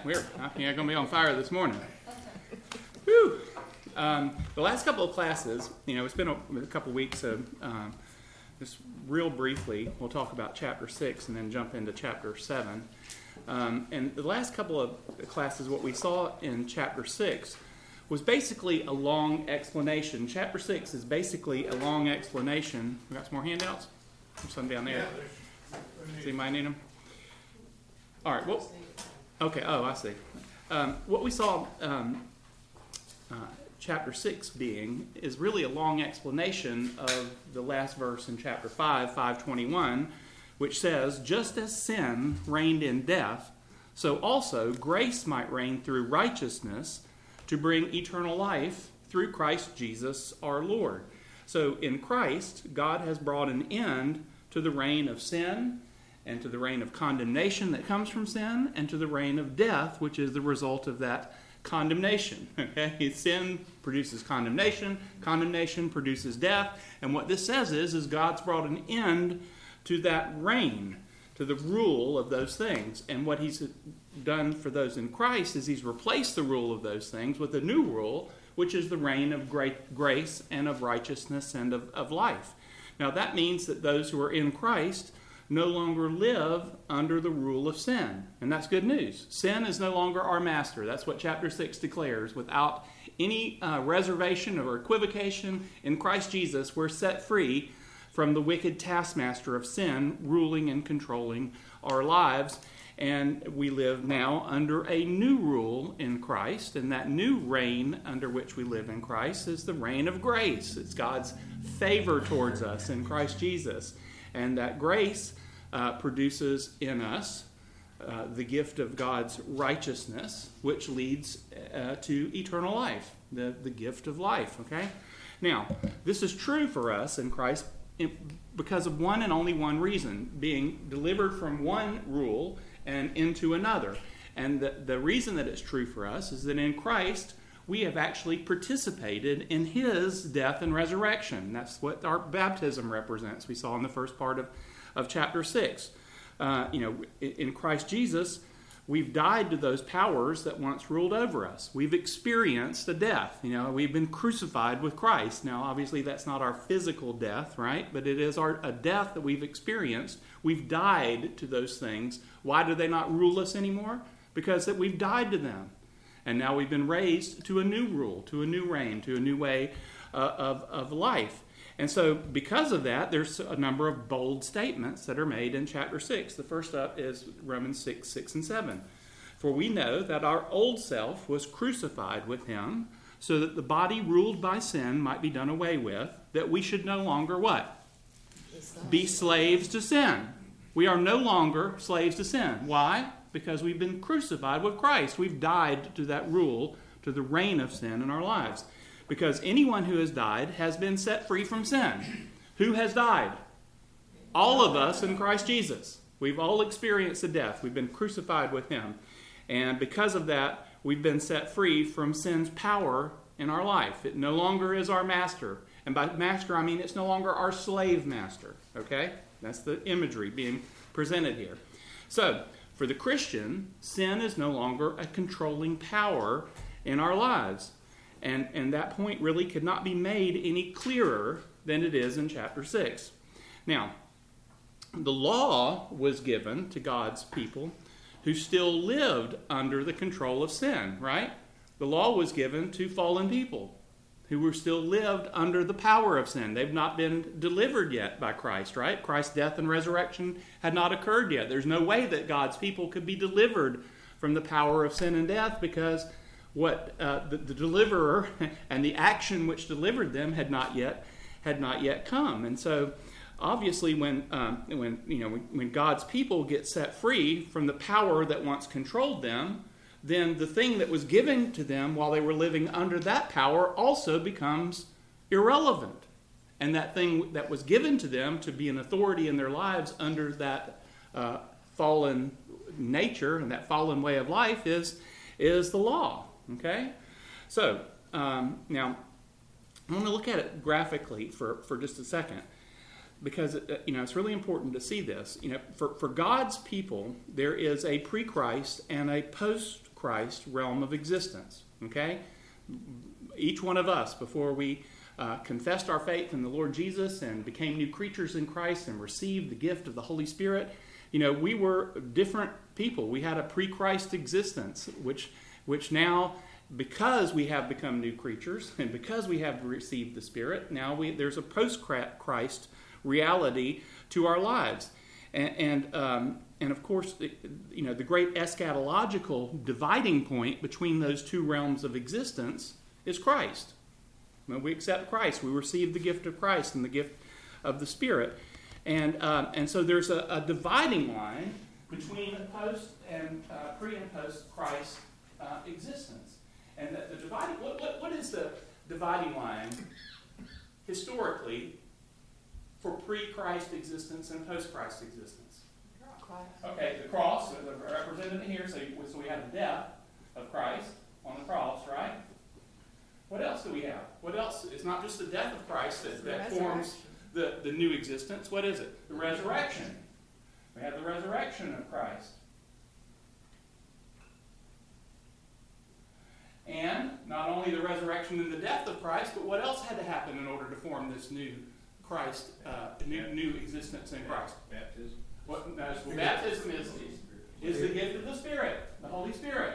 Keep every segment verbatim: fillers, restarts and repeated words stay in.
we're I think I'm going to be on fire this morning. Whew. Um, the last couple of classes, you know, it's been a, a couple weeks of um, just real briefly, we'll talk about chapter six and then jump into chapter seven. Um, and the last couple of classes, what we saw in chapter six was basically a long explanation. Chapter six is basically a long explanation. We got some more handouts? There's some down there. Does anybody need them? All right. Well, okay. Oh, I see. Um, what we saw um, uh, chapter six being is really a long explanation of the last verse in chapter five, five twenty-one, which says, "Just as sin reigned in death, so also grace might reign through righteousness to bring eternal life through Christ Jesus our Lord." So in Christ, God has brought an end to the reign of sin and to the reign of condemnation that comes from sin and to the reign of death, which is the result of that condemnation. Okay? Sin produces condemnation. Condemnation produces death. And what this says is, is God's brought an end to that reign, to the rule of those things. And what he's done for those in Christ is he's replaced the rule of those things with a new rule, which is the reign of great grace and of righteousness and of, of life. Now that means that those who are in Christ no longer live under the rule of sin. And that's good news. Sin is no longer our master. That's what chapter six declares. Without any uh, reservation or equivocation, in Christ Jesus, we're set free from the wicked taskmaster of sin ruling and controlling our lives. And we live now under a new rule in Christ. And that new reign under which we live in Christ is the reign of grace. It's God's favor towards us in Christ Jesus. And that grace uh, produces in us uh, the gift of God's righteousness, which leads uh, to eternal life, the, the gift of life. Okay? Now, this is true for us in Christ because of one and only one reason, being delivered from one rule and into another. And the, the reason that it's true for us is that in Christ, we have actually participated in his death and resurrection. That's what our baptism represents. We saw in the first part of, of chapter six. Uh, you know, in Christ Jesus, we've died to those powers that once ruled over us. We've experienced a death. You know, we've been crucified with Christ. Now, obviously, that's not our physical death, right? But it is our a death that we've experienced. We've died to those things. Why do they not rule us anymore? Because that we've died to them. And now we've been raised to a new rule, to a new reign, to a new way uh, of, of life. And so because of that, there's a number of bold statements that are made in chapter six. The first up is Romans six, six and seven. "For we know that our old self was crucified with him, so that the body ruled by sin might be done away with, that we should no longer" what? Be slaves to sin. We are no longer slaves to sin. Why? Because we've been crucified with Christ. We've died to that rule, to the reign of sin in our lives. Because anyone who has died has been set free from sin. Who has died? All of us in Christ Jesus. We've all experienced a death. We've been crucified with him. And because of that, we've been set free from sin's power in our life. It no longer is our master. And by master, I mean it's no longer our slave master. Okay? That's the imagery being presented here. So, for the Christian, sin is no longer a controlling power in our lives. And, and that point really could not be made any clearer than it is in chapter six. Now, the law was given to God's people who still lived under the control of sin, right? The law was given to fallen people who were still lived under the power of sin. They've not been delivered yet by Christ, right? Christ's death and resurrection had not occurred yet. There's no way that God's people could be delivered from the power of sin and death because what uh, the, the deliverer and the action which delivered them had not yet had not yet come. And so, obviously, when um, when you know when, when God's people get set free from the power that once controlled them, then the thing that was given to them while they were living under that power also becomes irrelevant. And that thing that was given to them to be an authority in their lives under that uh, fallen nature and that fallen way of life is, is the law. Okay? So, um, now, I want to look at it graphically for, for just a second. Because it, you know it's really important to see this. You know, for, for God's people, there is a pre-Christ and a post post-Christ realm of existence. Okay? Each one of us, before we uh, confessed our faith in the Lord Jesus and became new creatures in Christ and received the gift of the Holy Spirit, you know, we were different people. We had a pre-Christ existence, which, which now, because we have become new creatures and because we have received the Spirit, now we, there's a post-Christ reality to our lives. And, and, um, and of course, you know, the great eschatological dividing point between those two realms of existence is Christ. When we accept Christ, we receive the gift of Christ and the gift of the Spirit. And um, and so there's a, a dividing line between post and uh, pre and post Christ uh, existence. And the, the dividing what, what what is the dividing line historically for pre-Christ existence and post-Christ existence? Cross. Okay, the cross, represented here. So so we have the death of Christ on the cross, right? What else do we have? What else? It's not just the death of Christ that, that forms the, the new existence. What is it? The resurrection. We have the resurrection of Christ. And not only the resurrection and the death of Christ, but what else had to happen in order to form this new Christ, uh, new, new existence in Christ? Baptism. What, no, well, baptism is, is the gift of the Spirit, the Holy Spirit.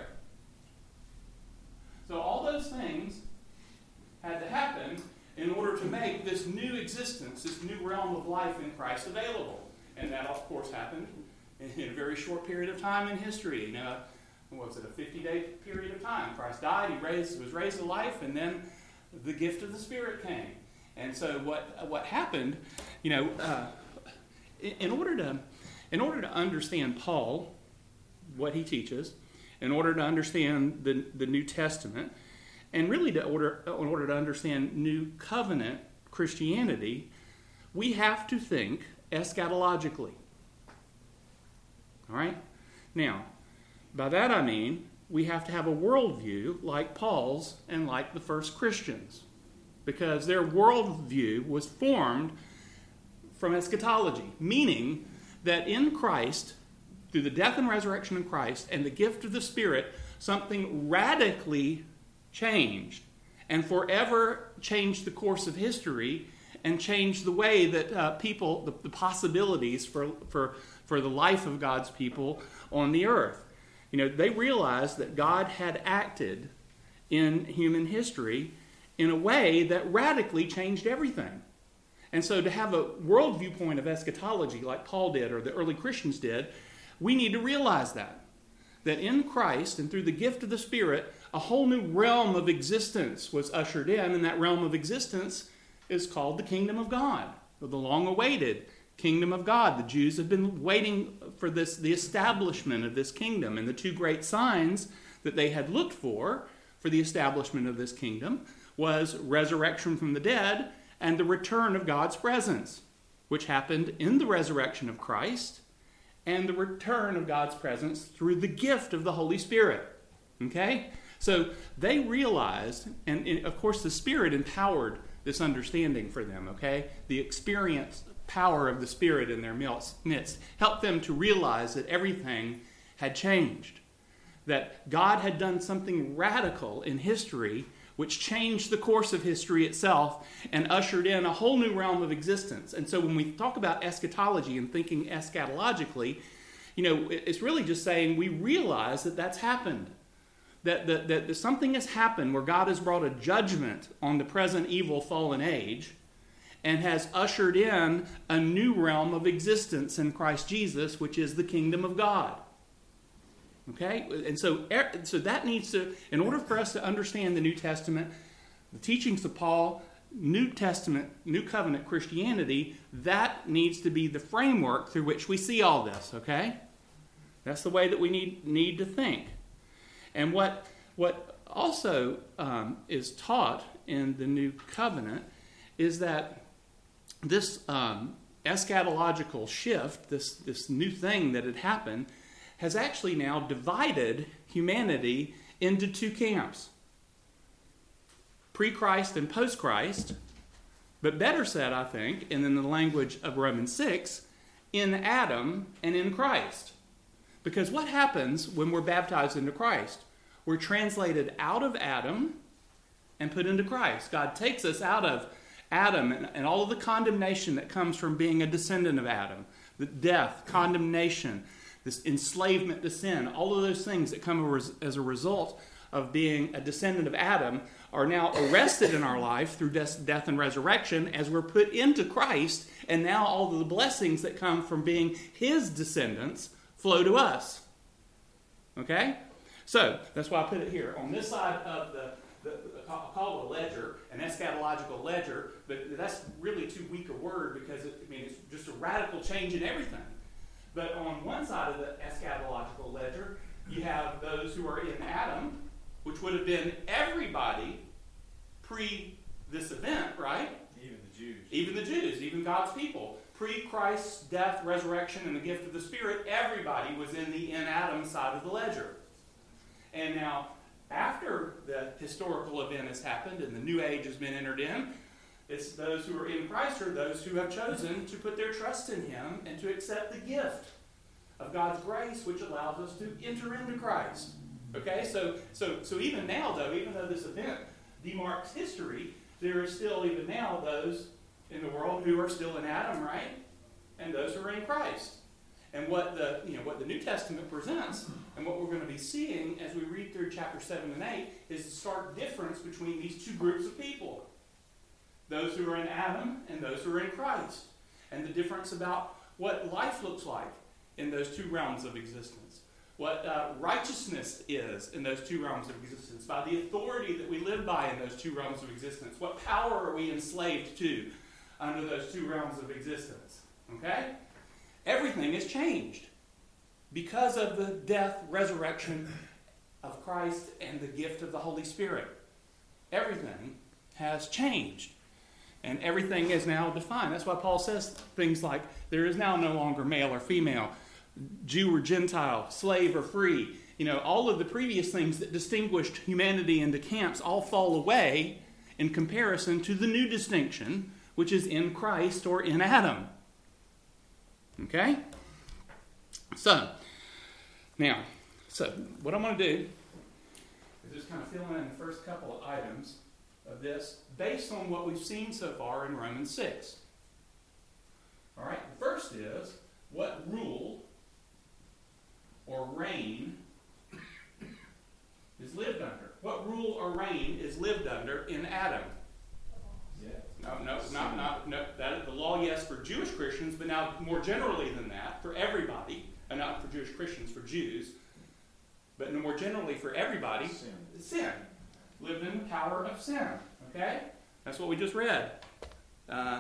So all those things had to happen in order to make this new existence, this new realm of life in Christ available. And that, of course, happened in a very short period of time in history. You know, what was it, a fifty-day period of time? Christ died, he raised, was raised to life, and then the gift of the Spirit came. And so what what happened, you know, uh, in order to in order to understand Paul, what he teaches, in order to understand the, the New Testament, and really to order, in order to understand New Covenant Christianity, we have to think eschatologically. All right? Now, by that I mean we have to have a worldview like Paul's and like the first Christians, because their worldview was formed from eschatology, meaning that in Christ, through the death and resurrection of Christ and the gift of the Spirit, something radically changed and forever changed the course of history and changed the way that uh, people, the, the possibilities for, for, for the life of God's people on the earth. You know, they realized that God had acted in human history in a way that radically changed everything. And so to have a worldview point of eschatology like Paul did or the early Christians did, we need to realize that. That in Christ and through the gift of the Spirit, a whole new realm of existence was ushered in, and that realm of existence is called the kingdom of God, or the long-awaited kingdom of God. The Jews have been waiting for this, the establishment of this kingdom, and the two great signs that they had looked for for the establishment of this kingdom was resurrection from the dead and the return of God's presence, which happened in the resurrection of Christ and the return of God's presence through the gift of the Holy Spirit. Okay? So they realized, and of course the Spirit empowered this understanding for them, okay? The experienced power of the Spirit in their midst helped them to realize that everything had changed. That God had done something radical in history which changed the course of history itself and ushered in a whole new realm of existence. And so when we talk about eschatology and thinking eschatologically, you know, it's really just saying we realize that that's happened. That, that, that something has happened where God has brought a judgment on the present evil fallen age and has ushered in a new realm of existence in Christ Jesus, which is the kingdom of God. Okay? And so, so that needs to, in order for us to understand the New Testament, the teachings of Paul, New Testament, New Covenant Christianity, that needs to be the framework through which we see all this, okay? That's the way that we need, need to think. And what, what also um, is taught in the New Covenant is that this um, eschatological shift, this, this new thing that had happened, has actually now divided humanity into two camps. Pre-Christ and post-Christ, but better said, I think, and in the language of Romans six, in Adam and in Christ. Because what happens when we're baptized into Christ? we're translated out of Adam and put into Christ. God takes us out of Adam and, and all of the condemnation that comes from being a descendant of Adam. The death, condemnation, this enslavement to sin, all of those things that come as a result of being a descendant of Adam are now arrested in our life through death and resurrection as we're put into Christ, and now all of the blessings that come from being his descendants flow to us. Okay? So, that's why I put it here. On this side of the, the, the I'll call it a ledger, an eschatological ledger, but that's really too weak a word because it, I mean, it's just a radical change in everything. But on one side of the eschatological ledger, you have those who are in Adam, which would have been everybody pre this event, right? Even the Jews. Even the Jews, even God's people. Pre-Christ's death, resurrection, and the gift of the Spirit, everybody was in the in Adam side of the ledger. And now, after the historical event has happened and the new age has been entered in, it's those who are in Christ are those who have chosen to put their trust in him and to accept the gift of God's grace, which allows us to enter into Christ. Okay, so so so even now, though, even though this event demarks history, there are still even now those in the world who are still in Adam, right? And those who are in Christ. And what the you know what the New Testament presents, and what we're going to be seeing as we read through chapter seven and eight, is the stark difference between these two groups of people. Those who are in Adam and those who are in Christ. And the difference about what life looks like in those two realms of existence. What uh, righteousness is in those two realms of existence. By the authority that we live by in those two realms of existence. What power are we enslaved to under those two realms of existence? Okay? Everything has changed because of the death, resurrection of Christ and the gift of the Holy Spirit. Everything has changed. And everything is now defined. That's why Paul says things like, there is now no longer male or female, Jew or Gentile, slave or free. You know, all of the previous things that distinguished humanity into camps all fall away in comparison to the new distinction, which is in Christ or in Adam. Okay? So, now, so what I'm going to do is just kind of fill in the first couple of items of this based on what we've seen so far in Romans six. All right, the first is what rule or reign is lived under. What rule or reign is lived under in Adam? Yeah. No, no, not, not, no, that is the law, yes, for Jewish Christians, but now more generally than that, for everybody, and not for Jewish Christians, for Jews, but more generally for everybody, Sin. sin. Lived in the power of sin. Okay? That's what we just read. Uh,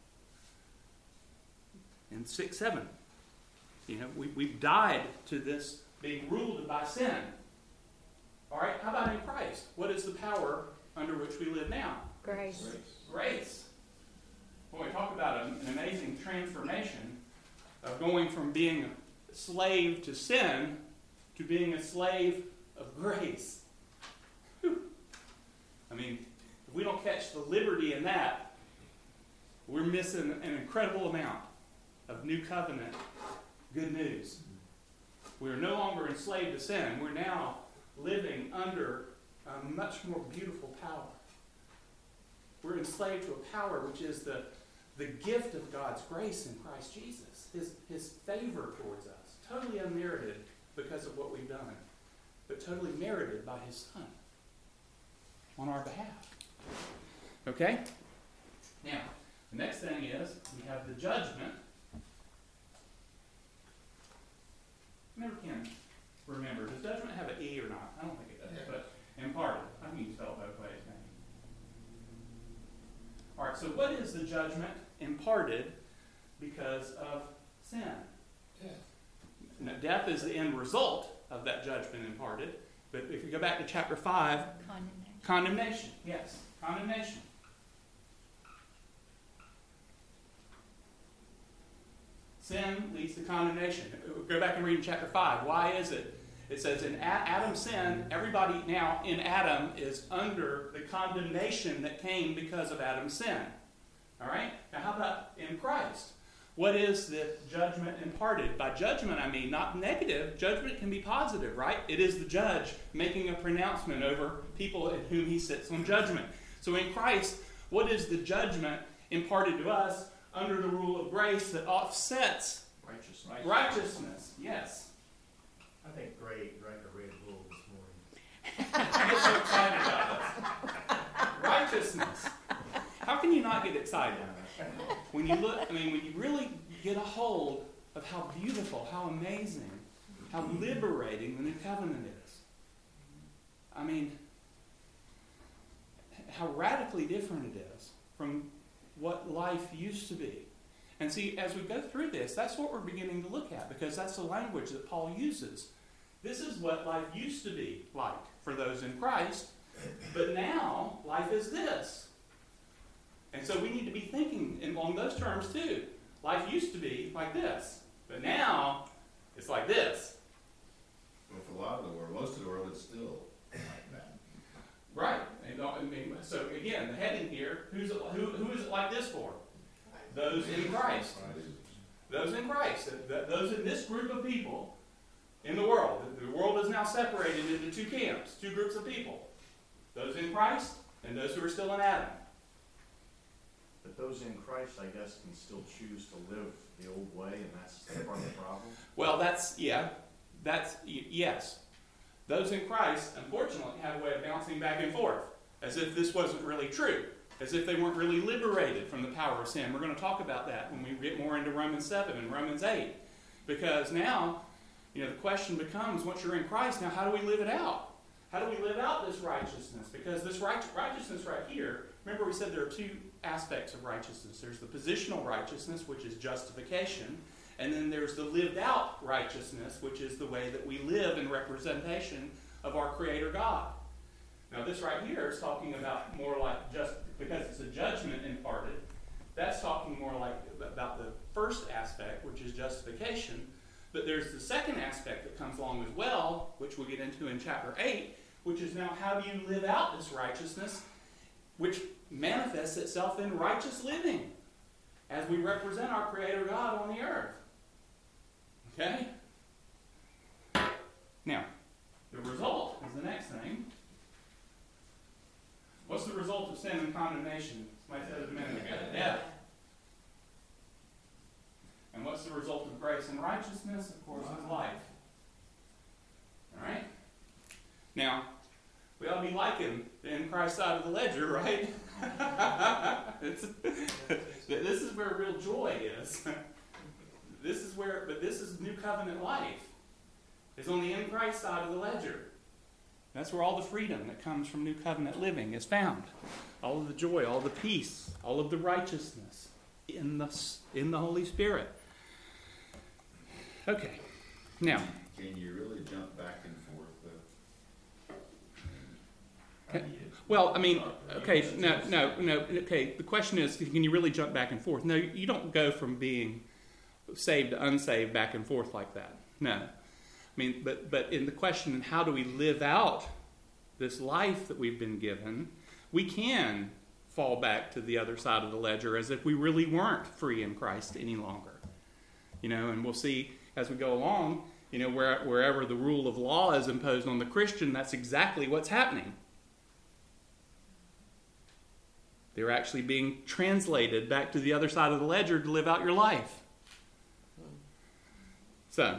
in six seven. You know, we, we've died to this being ruled by sin. All right? How about in Christ? What is the power under which we live now? Grace. Grace. Grace. Boy, we talk about an, an amazing transformation of going from being a slave to sin to being a slave of grace. Whew. I mean, if we don't catch the liberty in that, we're missing an incredible amount of new covenant good news. We are no longer enslaved to sin. We're now living under a much more beautiful power. We're enslaved to a power which is the, the gift of God's grace in Christ Jesus. His, his favor towards us. Totally unmerited because of what we've done, but totally merited by his Son on our behalf. Okay? Now, the next thing is we have the judgment. I never can remember. Does judgment have an E or not? I don't think it does, yeah. But imparted. I think you can spell it both ways, maybe. All right, so what is the judgment imparted because of sin? Death. Now, death is the end result of that judgment imparted. But if you go back to chapter five, Condemnation. condemnation. Yes, condemnation. Sin leads to condemnation. Go back and read in chapter five. Why is it? It says, in Adam sinned, everybody now in Adam is under the condemnation that came because of Adam's sin. All right? Now, how about in Christ? what is the judgment imparted? By judgment, I mean not negative. Judgment can be positive, right? It is the judge making a pronouncement over people in whom he sits on judgment. So in Christ, what is the judgment imparted to us under the rule of grace that offsets Righteousness. righteousness? Yes. I think Gray drank a Red Bull this morning. I get so excited about this. Righteousness. How can you not get excited when you look? I mean, when you really get a hold of how beautiful, how amazing, how liberating the new covenant is. I mean, how radically different it is from what life used to be. And see, as we go through this, that's what we're beginning to look at, because that's the language that Paul uses. This is what life used to be like for those in Christ, but now life is this. And so we need to be thinking along those terms too. Life used to be like this, but now it's like this. Well, for a lot of the world, most of the world, it's still like that. Right. And, I mean, so again, the heading here, who's it, who, who is it like this for? Those in Christ. Those in Christ. Those in this group of people in the world. The world is now separated into two camps, two groups of people. Those in Christ and those who are still in Adam. But those in Christ, I guess, can still choose to live the old way, and that's part of the problem? Well, that's, yeah. That's, y- yes. Those in Christ, unfortunately, have a way of bouncing back and forth, as if this wasn't really true, as if they weren't really liberated from the power of sin. We're going to talk about that when we get more into Romans seven and Romans eight. Because now, you know, the question becomes, once you're in Christ, now how do we live it out? How do we live out this righteousness? Because this right, righteousness right here, remember we said there are two aspects of righteousness. There's the positional righteousness, which is justification, and then there's the lived out righteousness, which is the way that we live in representation of our Creator God. Now this right here is talking about more like just, because it's a judgment imparted, that's talking more like about the first aspect, which is justification. But there's the second aspect that comes along as well, which we'll get into in chapter eight, which is now how do you live out this righteousness, which manifests itself in righteous living as we represent our Creator God on the earth. Okay? Now, the result is the next thing. What's the result of sin and condemnation? Somebody said it a minute ago. Death. And what's the result of grace and righteousness? Of course, it's life. All right? Now, we ought to be liking the in Christ side of the ledger, right? it's, this is where real joy is. This is where, but this is new covenant life. It's on the in Christ side of the ledger. That's where all the freedom that comes from new covenant living is found. All of the joy, all the peace, all of the righteousness in the, in the Holy Spirit. Okay. Now. Can you really jump back and forth, though? Okay. Well, I mean, okay, no, no, no, okay, the question is, can you really jump back and forth? No, you don't go from being saved to unsaved back and forth like that. No. I mean, but, but in the question, how do we live out this life that we've been given, we can fall back to the other side of the ledger as if we really weren't free in Christ any longer. You know, and we'll see as we go along, you know, where, wherever the rule of law is imposed on the Christian, that's exactly what's happening. They're actually being translated back to the other side of the ledger to live out your life. So,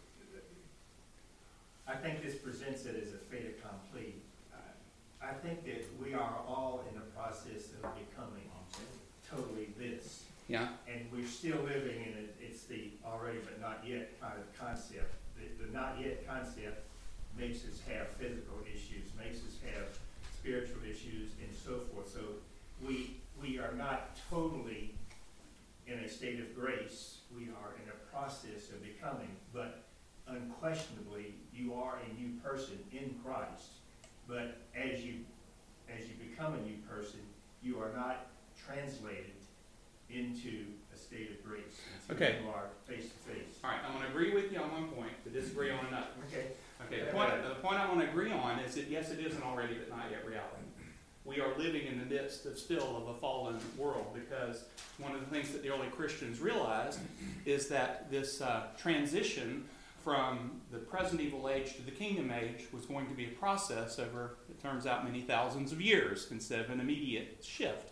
I think this presents it as a fait accompli. Uh, I think that we are all in the process of becoming totally this. yeah. And we're still living in it. It's the already but not yet kind of concept. The, the not yet concept makes us have physical issues, makes us have spiritual issues, and so forth. So we we are not totally in a state of grace. We are in a process of becoming, but unquestionably, you are a new person in Christ. But as you as you become a new person, you are not translated into a state of grace until Okay. you are face to face. All right, I'm going to agree with you on one point, but disagree on another. Okay. Okay, the point, the point I want to agree on is that yes, it is an already but not yet reality. we are living in the midst of still of a fallen world, because one of the things that the early Christians realized is that this uh, transition from the present evil age to the kingdom age was going to be a process over, it turns out, many thousands of years instead of an immediate shift.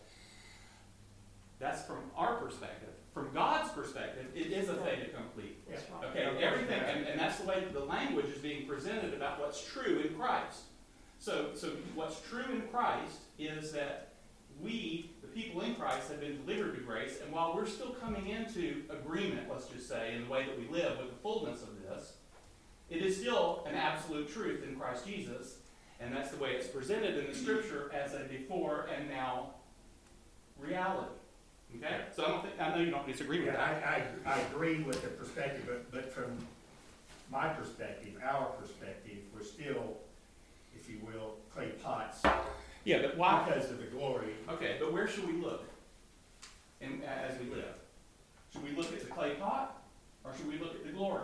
That's from our perspective. From God's perspective, it is a fait accompli. Yes. Okay, everything, and, and that's the way that the language is being presented about what's true in Christ. So, so what's true in Christ is that we, the people in Christ, have been delivered to grace, and while we're still coming into agreement, let's just say, in the way that we live with the fullness of this, it is still an absolute truth in Christ Jesus, and that's the way it's presented in the Scripture as a before and now reality. Okay? So I don't think, I know you don't disagree with Yeah, that. I, I, I agree with the perspective, but, but from my perspective, our perspective, we're still, if you will, clay pots Yeah, but why? because of the glory. Okay, but where should we look in, as we live? Should we look at the clay pot, or should we look at the glory?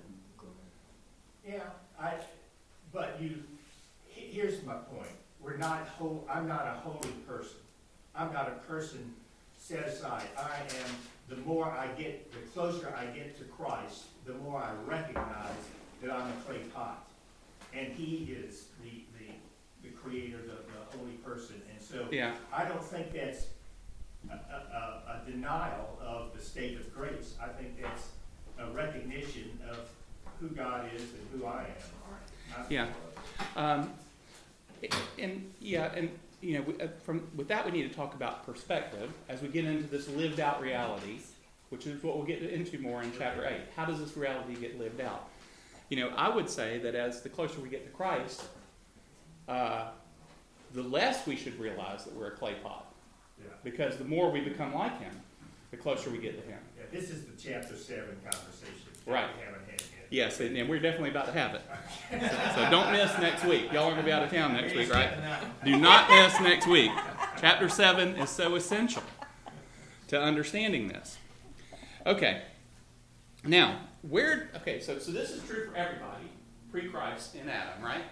Yeah, I, but you, he- here's my point. We're not whole, I'm not a holy person. I'm not a person set aside. I am, the more I get, the closer I get to Christ, the more I recognize that I'm a clay pot. And he is the, the, the creator, the, the holy person. And so Yeah. I don't think that's a, a, a denial of the state of grace. I think that's a recognition of who God is and who I am. I- Yeah. Um, and yeah, and you know, we- uh, from with that we need to talk about perspective as we get into this lived out reality, which is what we'll get into more in chapter eight. How does this reality get lived out? You know, I would say that as the closer we get to Christ, uh, the less we should realize that we're a clay pot, Yeah. because the more we become like Him, the closer we get to Him. Yeah, this is the chapter seven conversation. that Right. We haven't had yet. Yes, and, and we're definitely about to have it. So, so don't miss next week. Y'all are going to be out of town next week, right? Do not miss next week. Chapter seven is so essential to understanding this. Okay. Now, where, okay, so, so this is true for everybody pre-Christ in Adam, right?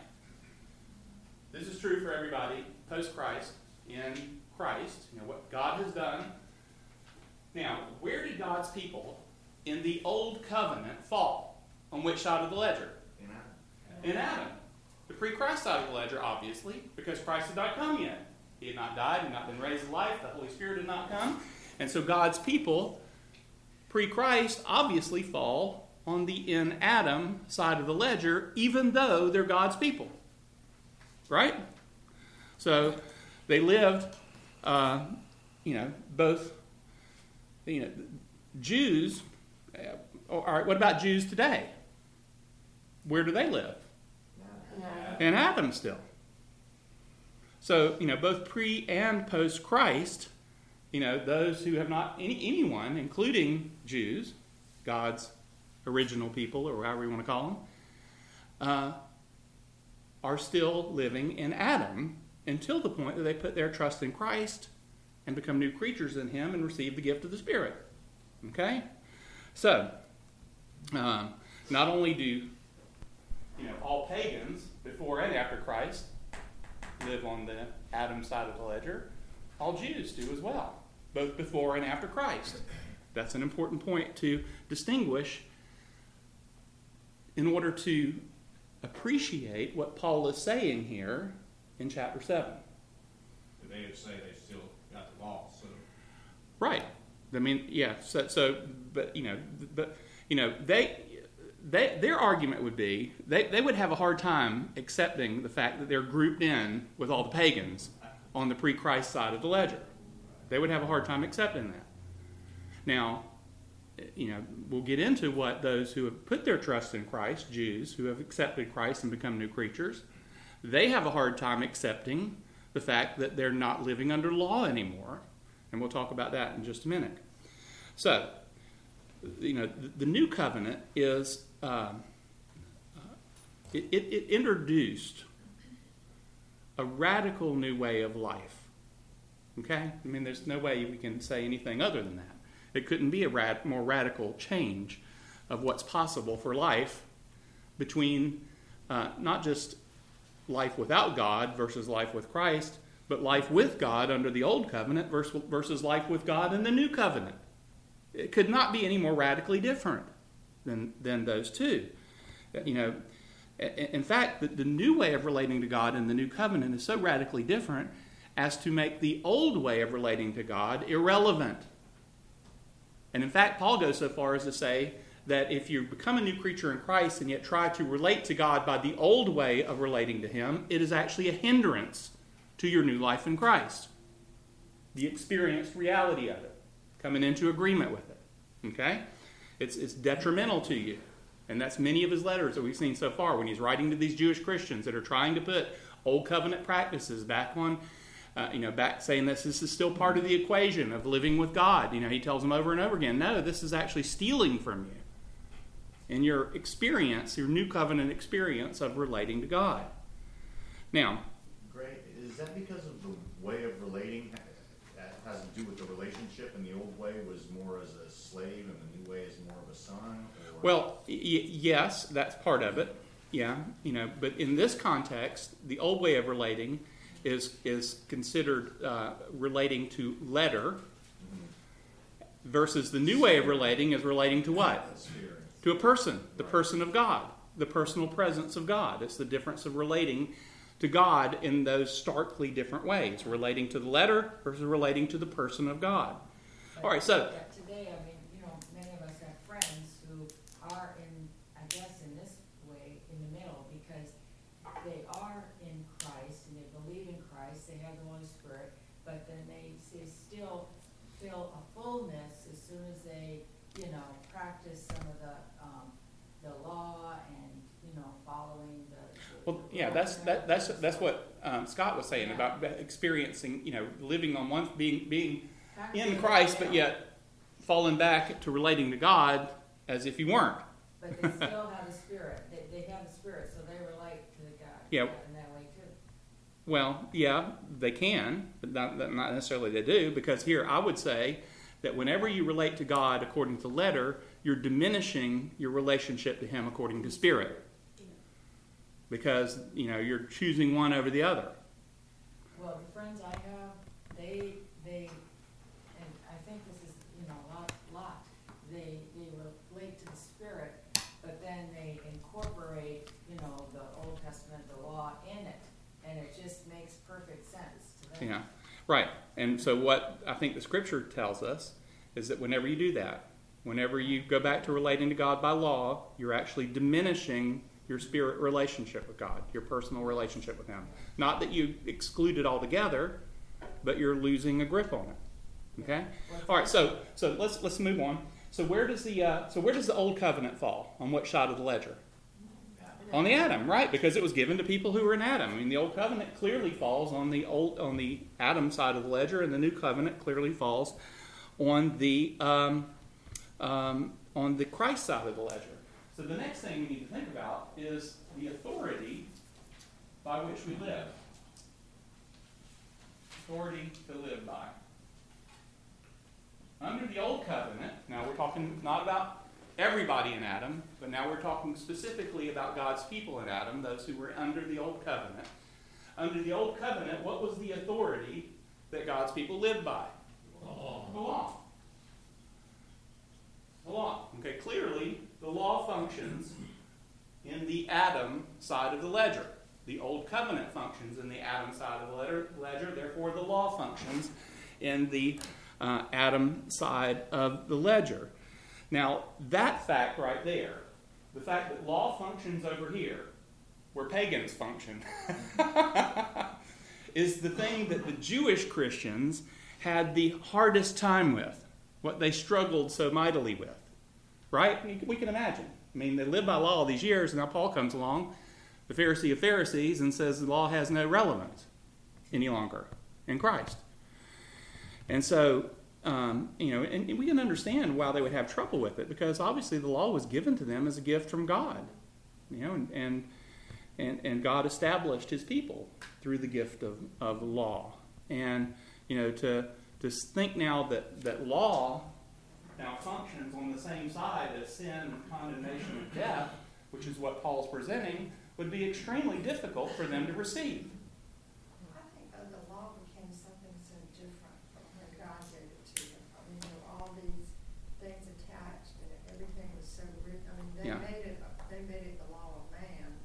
This is true for everybody post-Christ in Christ, you know, what God has done. Now, where did God's people in the Old Covenant fall? On which side of the ledger? In Adam. In Adam. The pre-Christ side of the ledger, obviously, because Christ had not come yet. He had not died, had not been raised to life, the Holy Spirit had not come. And so God's people, pre-Christ, obviously fall on the in Adam side of the ledger, even though they're God's people. Right? So they lived, uh, you know, both, you know, Jews. Uh, all right, what about Jews today? Where do they live? In Adam still. So, you know, both pre and post Christ, you know, those who have not, any, anyone, including Jews, God's original people, or however you want to call them, uh, are still living in Adam until the point that they put their trust in Christ and become new creatures in Him and receive the gift of the Spirit. Okay? So, uh, not only do, you know, all pagans before and after Christ live on the Adam side of the ledger, all Jews do as well, both before and after Christ. That's an important point to distinguish in order to appreciate what Paul is saying here in chapter seven. They would say they still got the law, so. Right. I mean, yeah. So, so, but you know, but you know, they, they, their argument would be they, they would have a hard time accepting the fact that they're grouped in with all the pagans on the pre-Christ side of the ledger. They would have a hard time accepting that. Now, you know, we'll get into what those who have put their trust in Christ, Jews who have accepted Christ and become new creatures, they have a hard time accepting the fact that they're not living under law anymore. And we'll talk about that in just a minute. So, you know, the, the new covenant is, uh, it, it, it introduced a radical new way of life. Okay? I mean, there's no way we can say anything other than that. It couldn't be a rad, more radical change of what's possible for life between uh, not just life without God versus life with Christ, but life with God under the old covenant versus life with God in the new covenant. It could not be any more radically different than, than those two. You know, in fact, the, the new way of relating to God in the new covenant is so radically different as to make the old way of relating to God irrelevant. And in fact, Paul goes so far as to say that if you become a new creature in Christ and yet try to relate to God by the old way of relating to Him, it is actually a hindrance to your new life in Christ. The experienced reality of it, coming into agreement with it. Okay? It's, it's detrimental to you. And that's many of his letters that we've seen so far when he's writing to these Jewish Christians that are trying to put old covenant practices back on, uh, you know, back saying this, this is still part of the equation of living with God. You know, he tells them over and over again, no, this is actually stealing from you in your experience, your new covenant experience of relating to God. Now, Greg, is that because of the way of relating that has to do with the relationship, and the old way was more as a slave and the new way is more of a son? Or? Well, y- yes, that's part of it. Yeah, you know, but in this context, the old way of relating is is considered uh, relating to letter, mm-hmm. versus the new way of relating is relating to what? To a person, the person of God, the personal presence of God. It's the difference of relating to God in those starkly different ways, relating to the letter versus relating to the person of God. But All right, so today, I mean, you know, many of us have friends who are in, I guess, in this way, in the middle, because they are in Christ and they believe in Christ, they have the Holy Spirit, but then they, they still feel a fullness as soon as they, you know, practice some of the um, the law and, you know, following the. Well, yeah, that's that, that's that's what um, Scott was saying, yeah, about experiencing, you know, living on one, being being in Christ, but yet falling back to relating to God as if you weren't. But they still have the Spirit. They, they have the Spirit, so they relate to the God yeah. in that way too. Well, yeah, they can, but not, not necessarily they do, because here I would say that whenever you relate to God according to letter, you're diminishing your relationship to Him according to Spirit. Because, you know, you're choosing one over the other. Well, the friends I have, they, they, and I think this is, you know, a lot, lot, they, they relate to the Spirit, but then they incorporate, you know, the Old Testament, the law in it, and it just makes perfect sense to them. Yeah, right. And so what I think the Scripture tells us is that whenever you do that, whenever you go back to relating to God by law, you're actually diminishing your spirit relationship with God, your personal relationship with Him. Not that you exclude it altogether, but you're losing a grip on it. Okay. All right. So so let's let's move on. So where does the uh, so where does the old covenant fall? On what side of the ledger? On the Adam, right? Because it was given to people who were in Adam. I mean, the old covenant clearly falls on the old on the Adam side of the ledger, and the new covenant clearly falls on the um, um, on the Christ side of the ledger. So the next thing we need to think about is the authority by which we live. Authority to live by. Under the Old Covenant, now we're talking not about everybody in Adam, but now we're talking specifically about God's people in Adam, those who were under the Old Covenant. Under the Old Covenant, what was the authority that God's people lived by? The law. The law. The law. Okay, clearly, the law functions in the Adam side of the ledger. The Old Covenant functions in the Adam side of the ledger. Therefore, the law functions in the uh, Adam side of the ledger. Now, that fact right there, the fact that law functions over here, where pagans function, is the thing that the Jewish Christians had the hardest time with, what they struggled so mightily with. Right? We can imagine. I mean, they lived by law all these years, and now Paul comes along, the Pharisee of Pharisees, and says the law has no relevance any longer in Christ. And so, um, you know, and, and we can understand why they would have trouble with it, because obviously the law was given to them as a gift from God. You know, and and, and, and God established His people through the gift of, of law. And, you know, to, to think now that, that law now functions on the same side as sin and condemnation and death, which is what Paul's presenting, would be extremely difficult for them to receive. I think uh, the law was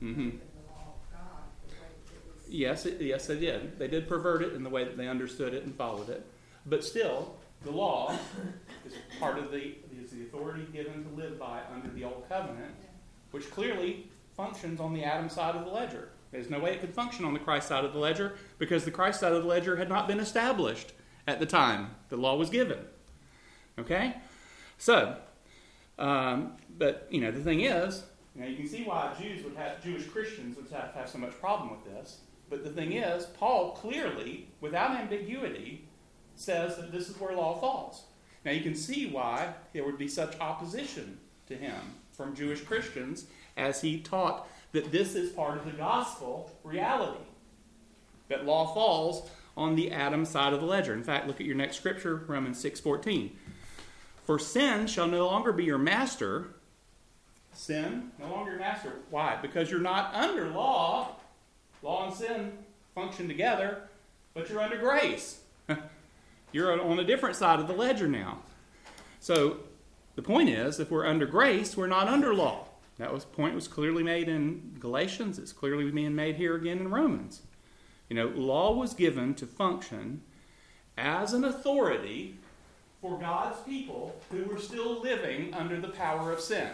Mm-hmm. the law of God, the way it was. Yes, it, yes, they did. They did pervert it in the way that they understood it and followed it. But still, the law is part of the is the authority given to live by under the old covenant, which clearly functions on the Adam side of the ledger. There's no way it could function on the Christ side of the ledger because the Christ side of the ledger had not been established at the time the law was given. Okay? So, um, but, you know, the thing is, you know, you can see why Jews would have, Jewish Christians would have, have so much problem with this. But the thing is, Paul clearly, without ambiguity, says that this is where law falls. Now you can see why there would be such opposition to him from Jewish Christians as he taught that this is part of the gospel reality. That law falls on the Adam side of the ledger. In fact, look at your next scripture, Romans six fourteen. For sin shall no longer be your master. Sin, no longer your master. Why? Because you're not under law. Law and sin function together, but you're under grace. You're on a different side of the ledger now. So the point is, if we're under grace, we're not under law. That was point was clearly made in Galatians. It's clearly being made here again in Romans. You know, law was given to function as an authority for God's people who were still living under the power of sin.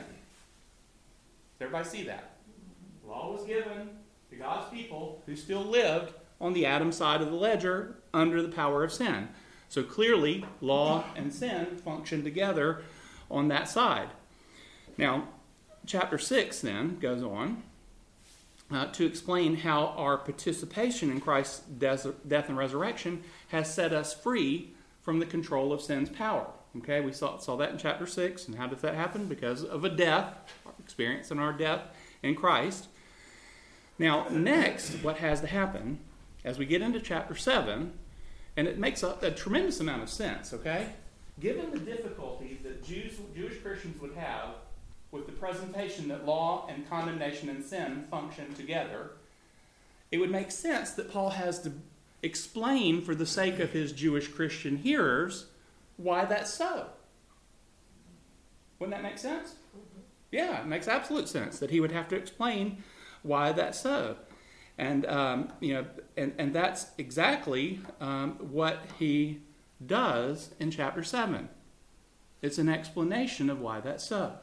Does everybody see that? Law was given to God's people who still lived on the Adam side of the ledger under the power of sin. So clearly, law and sin function together on that side. Now, chapter six then goes on uh, to explain how our participation in Christ's death and resurrection has set us free from the control of sin's power. Okay, we saw, saw that in chapter six. And how does that happen? Because of a death, experience in our death in Christ. Now, next, what has to happen as we get into chapter seven, and it makes a, a tremendous amount of sense, okay? Given the difficulty that Jews, Jewish Christians would have with the presentation that law and condemnation and sin function together, it would make sense that Paul has to explain for the sake of his Jewish Christian hearers why that's so. Wouldn't that make sense? Yeah, it makes absolute sense that he would have to explain why that's so. And, um, you know, and, and that's exactly um, what he does in chapter seven. It's an explanation of why that's so.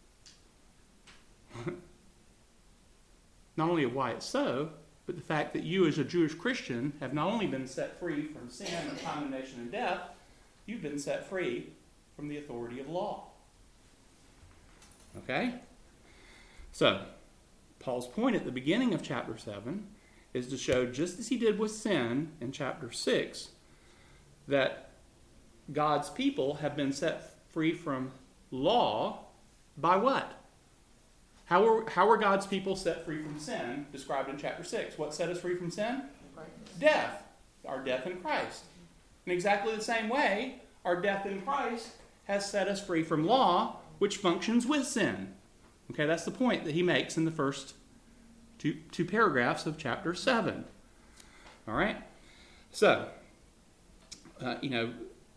Not only of why it's so, but the fact that you as a Jewish Christian have not only been set free from sin and condemnation and death, you've been set free from the authority of law. Okay? So, Paul's point at the beginning of chapter seven is to show, just as he did with sin in chapter six, that God's people have been set free from law by what? How were, how were God's people set free from sin, described in chapter six? What set us free from sin? Death. Our death in Christ. In exactly the same way, our death in Christ has set us free from law, which functions with sin. Okay, that's the point that he makes in the first two, two paragraphs of chapter seven. All right? So, uh, you know,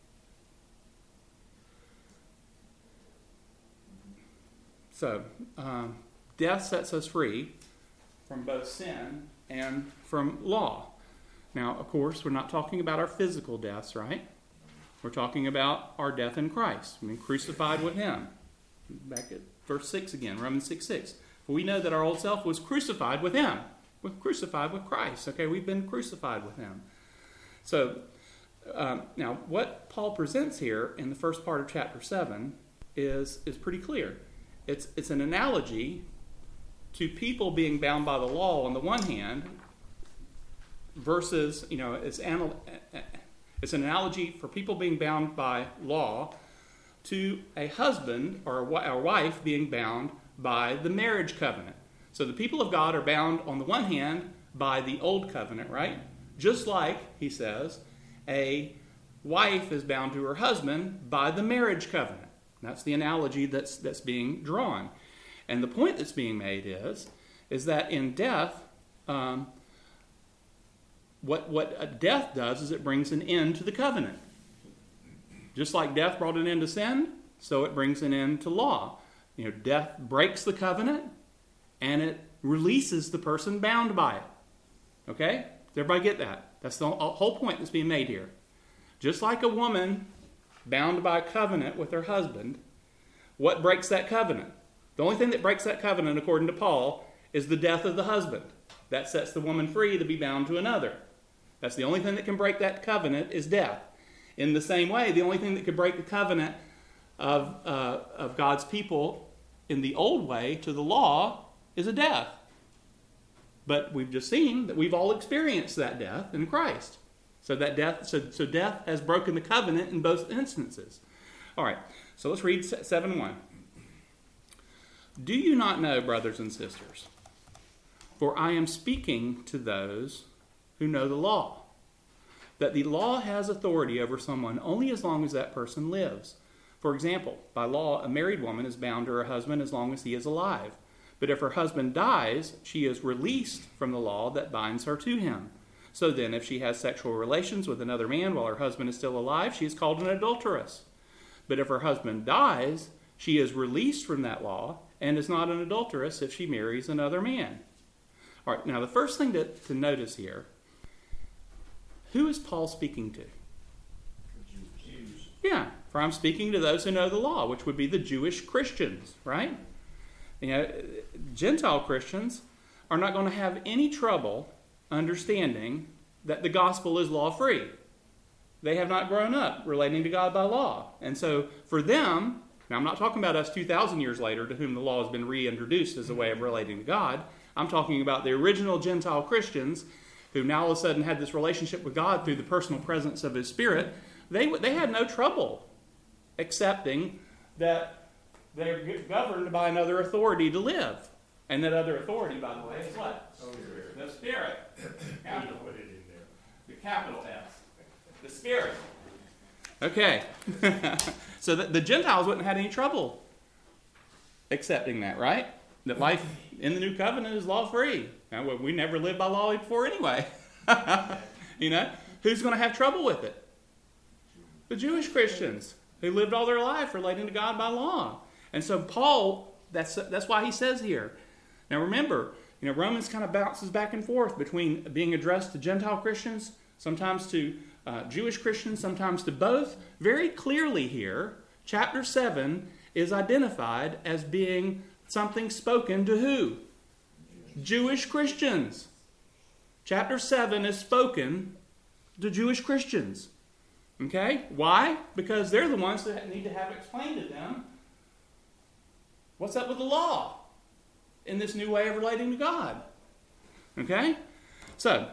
so um, death sets us free from both sin and from law. Now, of course, we're not talking about our physical deaths, right? We're talking about our death in Christ. I mean, crucified with him. Back at verse six again, Romans six six. For we know that our old self was crucified with him. We're crucified with Christ. Okay, we've been crucified with him. So, um, now, what Paul presents here in the first part of chapter seven is, is pretty clear. It's, it's an analogy to people being bound by the law on the one hand versus, you know, it's, anal- it's an analogy for people being bound by law to a husband or a wife being bound by the marriage covenant. So the people of God are bound on the one hand by the old covenant, right? Just like, he says, a wife is bound to her husband by the marriage covenant. That's the analogy that's that's being drawn. And the point that's being made is, is that in death, um, what, what a death does is it brings an end to the covenant. Just like death brought an end to sin, so it brings an end to law. You know, death breaks the covenant, and it releases the person bound by it. Okay? Does everybody get that? That's the whole point that's being made here. Just like a woman bound by a covenant with her husband, what breaks that covenant? The only thing that breaks that covenant, according to Paul, is the death of the husband. That sets the woman free to be bound to another. That's the only thing that can break that covenant is death. In the same way, the only thing that could break the covenant of, uh, of God's people in the old way to the law is a death. But we've just seen that we've all experienced that death in Christ. So that death, so, so death has broken the covenant in both instances. All right, so let's read seven one. Do you not know, brothers and sisters, for I am speaking to those who know the law, that the law has authority over someone only as long as that person lives. For example, by law, a married woman is bound to her husband as long as he is alive. But if her husband dies, she is released from the law that binds her to him. So then, if she has sexual relations with another man while her husband is still alive, she is called an adulteress. But if her husband dies, she is released from that law and is not an adulteress if she marries another man. All right, now the first thing to, to notice here, who is Paul speaking to? Jews. Yeah, for I'm speaking to those who know the law, which would be the Jewish Christians, right? You know, Gentile Christians are not going to have any trouble understanding that the gospel is law-free. They have not grown up relating to God by law. And so for them, now I'm not talking about us two thousand years later to whom the law has been reintroduced as a way of relating to God. I'm talking about the original Gentile Christians who now all of a sudden had this relationship with God through the personal presence of His Spirit. They, they had no trouble accepting that they're governed by another authority to live. And that other authority, by the way, is what? The Spirit. Capital. Put it in there. The capital S. The Spirit. Okay. So the, the Gentiles wouldn't have had any trouble accepting that, right? That life in the new covenant is law-free. Now, we never lived by law before anyway. You know? Who's going to have trouble with it? The Jewish Christians who lived all their life relating to God by law. And so Paul, that's that's why he says here. Now remember, you know, Romans kind of bounces back and forth between being addressed to Gentile Christians, sometimes to uh, Jewish Christians, sometimes to both. Very clearly here, chapter seven is identified as being something spoken to who? Jewish Christians. Chapter seven is spoken to Jewish Christians. Okay? Why? Because they're the ones that need to have explained to them what's up with the law in this new way of relating to God. Okay? So,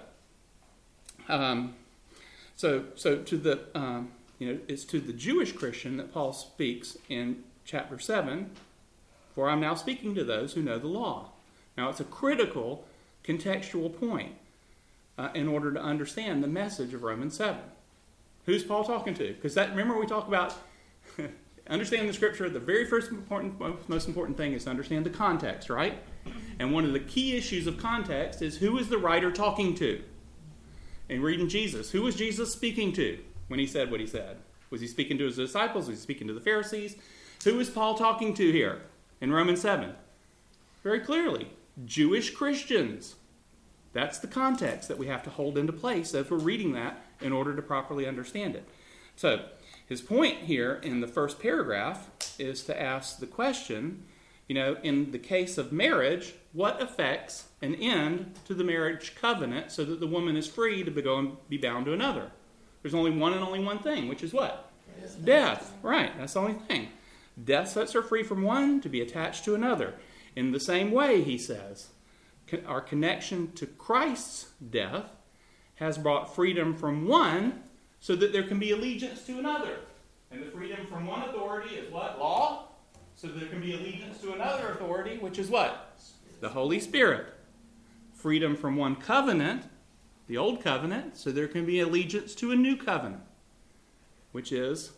um, so, so to the, um, you know, it's to the Jewish Christian that Paul speaks in chapter seven, for I'm now speaking to those who know the law. Now, it's a critical contextual point uh, in order to understand the message of Romans seven. Who's Paul talking to? Because that, remember we talk about understanding the Scripture. The very first important, most important thing is to understand the context, right? And one of the key issues of context is who is the writer talking to? And reading Jesus, who was Jesus speaking to when he said what he said? Was he speaking to his disciples? Was he speaking to the Pharisees? Who is Paul talking to here in Romans seven? Very clearly, Jewish Christians. That's the context that we have to hold into place as we're reading that in order to properly understand it. So, his point here in the first paragraph is to ask the question, you know, in the case of marriage, what affects an end to the marriage covenant so that the woman is free to go and be bound to another? There's only one and only one thing, which is what? Death. Right, that's the only thing. Death sets her free from one to be attached to another. In the same way, he says, our connection to Christ's death has brought freedom from one so that there can be allegiance to another. And the freedom from one authority is what? Law. So there can be allegiance to another authority, which is what? The Holy Spirit. Freedom from one covenant, the old covenant, so there can be allegiance to a new covenant, which is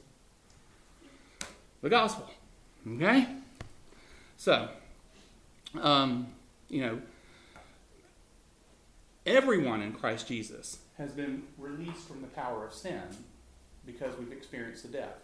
the gospel. Okay? So, um, you know, everyone in Christ Jesus has been released from the power of sin because we've experienced the death.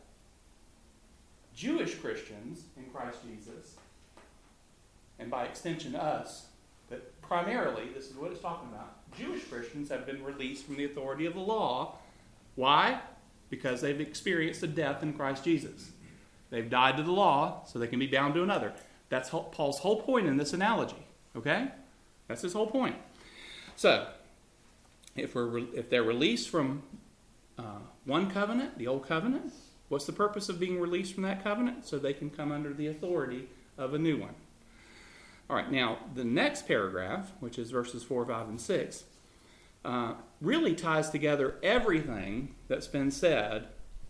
Jewish Christians in Christ Jesus, and by extension us, that primarily, this is what it's talking about, Jewish Christians have been released from the authority of the law. Why? Because they've experienced a death in Christ Jesus. They've died to the law so they can be bound to another. That's Paul's whole point in this analogy. Okay? That's his whole point. So, if we're if they're released from uh, one covenant, the old covenant, what's the purpose of being released from that covenant? So they can come under the authority of a new one. All right, now the next paragraph, which is verses four, five, and six, uh, really ties together everything that's been said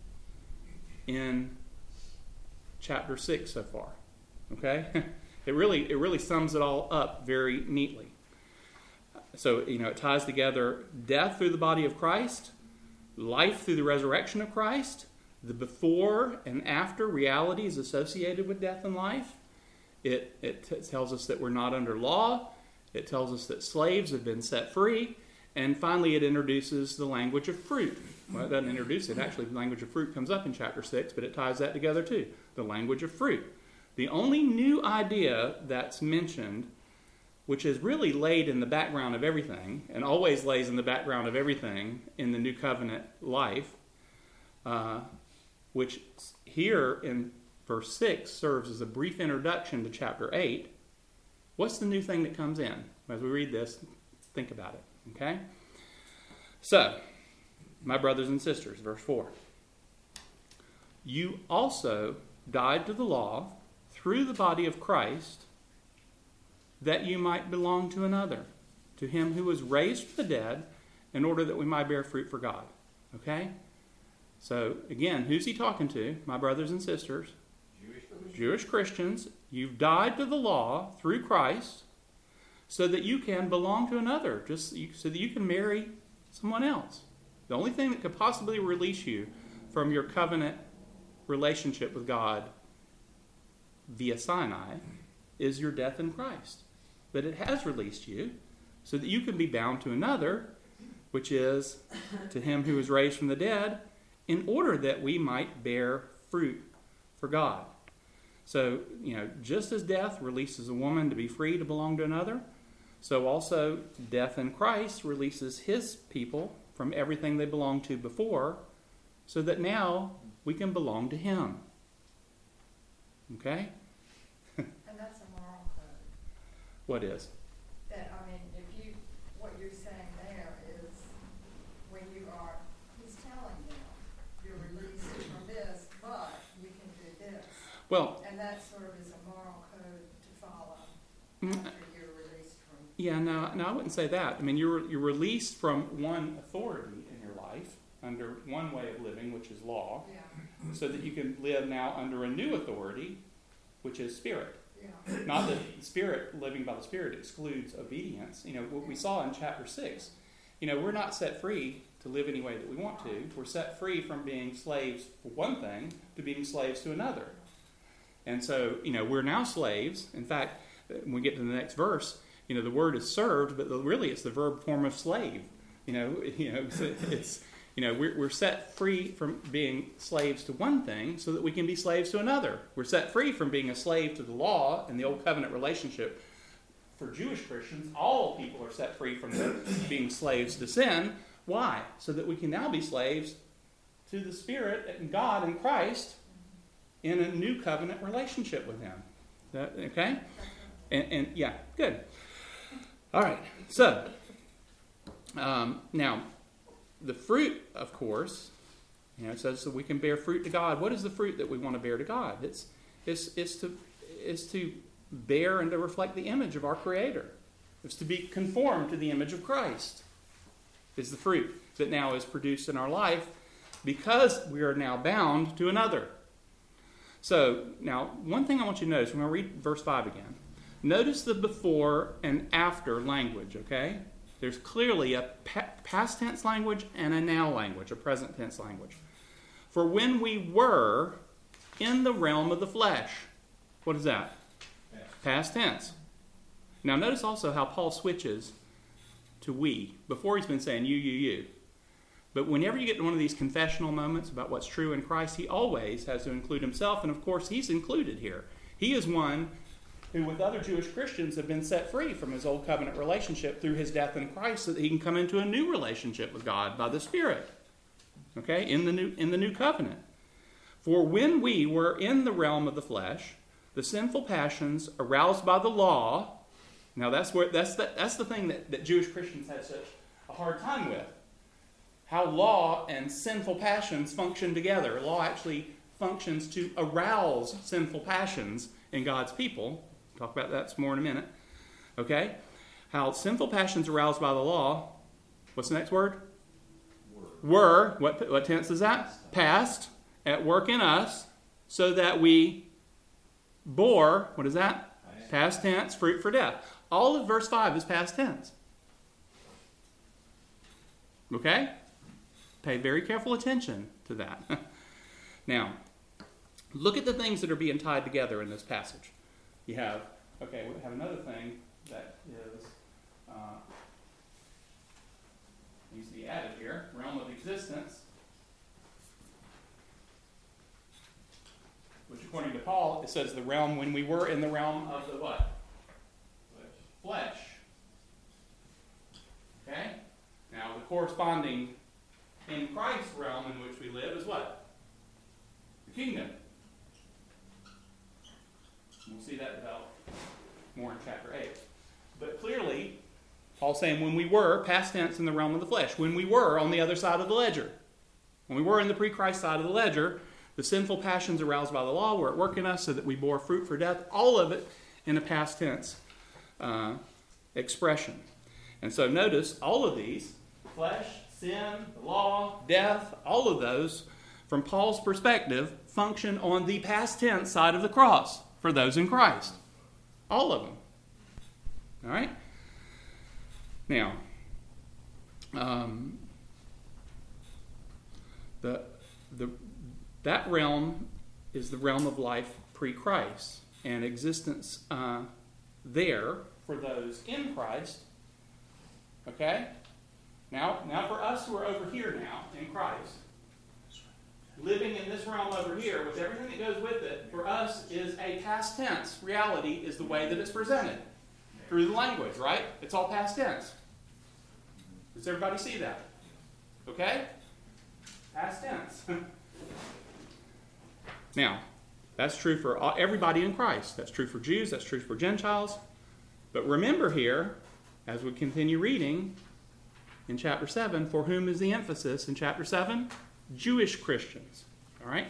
in chapter six so far. Okay? It really, it really sums it all up very neatly. So, you know, it ties together death through the body of Christ, life through the resurrection of Christ, the before and after realities associated with death and life. It, it t- tells us that we're not under law. It tells us that slaves have been set free. And finally, it introduces the language of fruit. Well, it doesn't introduce it. Actually, the language of fruit comes up in chapter six, but it ties that together too. The language of fruit. The only new idea that's mentioned, which is really laid in the background of everything, and always lays in the background of everything in the New Covenant life, uh, which here in verse six serves as a brief introduction to chapter eight. What's the new thing that comes in? As we read this, think about it. Okay? So, my brothers and sisters, verse four. You also died to the law through the body of Christ, that you might belong to another, to him who was raised from the dead, in order that we might bear fruit for God. Okay? So, again, who's he talking to? My brothers and sisters. Jewish Christians. Jewish Christians. You've died to the law through Christ, so that you can belong to another, just so that you can marry someone else. The only thing that could possibly release you from your covenant relationship with God via Sinai is your death in Christ. But it has released you so that you can be bound to another, which is to him who was raised from the dead, in order that we might bear fruit for God. So, you know, just as death releases a woman to be free to belong to another, so also death in Christ releases his people from everything they belonged to before, so that now we can belong to him. Okay? And that's a moral code. What is? That, I mean, if you, what you're saying there is when you are, he's telling them, you're released from this, but you can do this. Well, And that sort of is a moral code to follow mm, after you're released from. yeah, no, no, I wouldn't say that. I mean, you're you're released from one authority in your life under one way of living, which is law, Yeah, so that you can live now under a new authority, which is spirit. yeah. Not that the spirit, living by the Spirit, excludes obedience. You know, what we saw in chapter six, you know, we're not set free to live any way that we want to. We're set free from being slaves for one thing to being slaves to another. And so, you know, we're now slaves. In fact, when we get to the next verse, you know, the word is served, but really it's the verb form of slave. You know, you know, it's, it's you know, we're, we're set free from being slaves to one thing so that we can be slaves to another. We're set free from being a slave to the law and the old covenant relationship. For Jewish Christians, all people are set free from the, being slaves to sin. Why? So that we can now be slaves to the Spirit and God and Christ in a new covenant relationship with him. That, okay? And, and yeah, good. All right. So, um, now, the fruit, of course, you know, it says so we can bear fruit to God. What is the fruit that we want to bear to God? It's, it's, it's, to, it's to bear and to reflect the image of our Creator. It's to be conformed to the image of Christ, is the fruit that now is produced in our life because we are now bound to another. So, now, one thing I want you to notice, when I read verse five again, notice the before and after language, okay? There's clearly a pa- past tense language and a now language, a present tense language. For when we were in the realm of the flesh, what is that? Yes. Past tense. Now, notice also how Paul switches to we. Before he's been saying you, you, you. But whenever you get to one of these confessional moments about what's true in Christ, he always has to include himself, and of course he's included here. He is one who with other Jewish Christians have been set free from his old covenant relationship through his death in Christ so that he can come into a new relationship with God by the Spirit. Okay, in the new in the new covenant. For when we were in the realm of the flesh, the sinful passions aroused by the law, now that's where that's the, that's the thing that, that Jewish Christians had such a hard time with. How law and sinful passions function together. Law actually functions to arouse sinful passions in God's people. We'll talk about that some more in a minute. Okay? How sinful passions aroused by the law, what's the next word? Were, what, what tense is that? Past, at work in us, so that we bore, what is that? Past tense, fruit for death. All of verse five is past tense. Okay? Pay very careful attention to that. Now, look at the things that are being tied together in this passage. You have, okay, we have another thing that is, uh, needs to be added here, realm of existence, which according to Paul, it says the realm when we were in the realm of the what? Flesh. Okay? Now, the corresponding in Christ's realm in which we live is what? The kingdom. We'll see that develop more in chapter eight. But clearly, Paul's saying when we were, past tense, in the realm of the flesh, when we were on the other side of the ledger, when we were in the pre-Christ side of the ledger, the sinful passions aroused by the law were at work in us so that we bore fruit for death, all of it in a past tense uh, expression. And so notice all of these, flesh, sin, the law, death, all of those, from Paul's perspective, function on the past tense side of the cross for those in Christ. All of them. All right? Now, um, the the that realm is the realm of life pre-Christ, and existence uh, there for those in Christ. Okay? Now, now for us who are over here now in Christ, living in this realm over here with everything that goes with it, for us is a past tense reality is the way that it's presented through the language, right? It's all past tense. Does everybody see that? Okay? Past tense. Now, that's true for all, everybody in Christ. That's true for Jews. That's true for Gentiles. But remember here, as we continue reading in chapter seven, for whom is the emphasis in chapter seven? Jewish Christians. All right?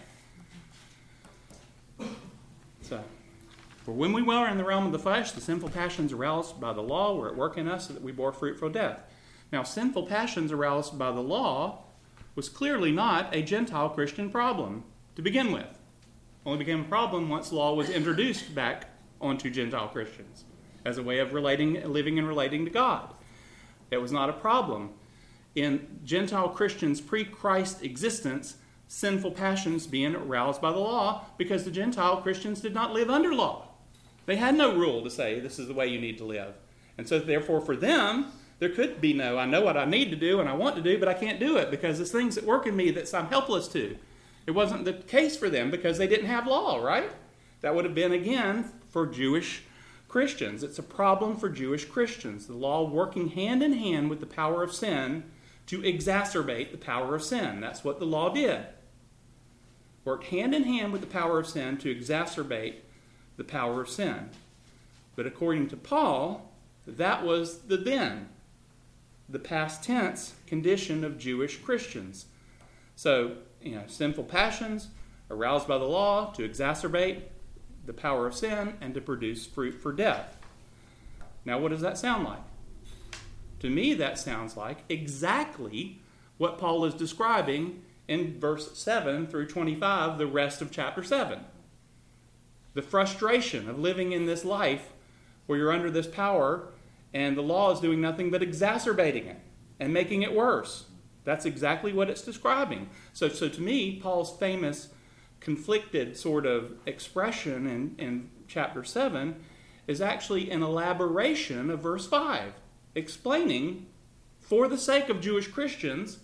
So, for when we were in the realm of the flesh, the sinful passions aroused by the law were at work in us so that we bore fruit for death. Now, sinful passions aroused by the law was clearly not a Gentile Christian problem to begin with. Only became a problem once law was introduced back onto Gentile Christians as a way of relating, living and relating to God. It was not a problem. In Gentile Christians' pre-Christ existence, sinful passions being aroused by the law because the Gentile Christians did not live under law. They had no rule to say this is the way you need to live. And so therefore for them, there could be no, I know what I need to do and I want to do, but I can't do it because there's things that work in me that I'm helpless to. It wasn't the case for them because they didn't have law, right? That would have been, again, for Jewish Christians. It's a problem for Jewish Christians. The law working hand in hand with the power of sin to exacerbate the power of sin. That's what the law did. Worked hand in hand with the power of sin to exacerbate the power of sin. But according to Paul, that was the then, the past tense condition of Jewish Christians. So, you know, sinful passions aroused by the law to exacerbate the power of sin and to produce fruit for death. Now, what does that sound like? To me, that sounds like exactly what Paul is describing in verse seven through twenty-five, the rest of chapter seven. The frustration of living in this life where you're under this power and the law is doing nothing but exacerbating it and making it worse. That's exactly what it's describing. So, so to me, Paul's famous conflicted sort of expression in, in chapter seven is actually an elaboration of verse five, explaining, for the sake of Jewish Christians,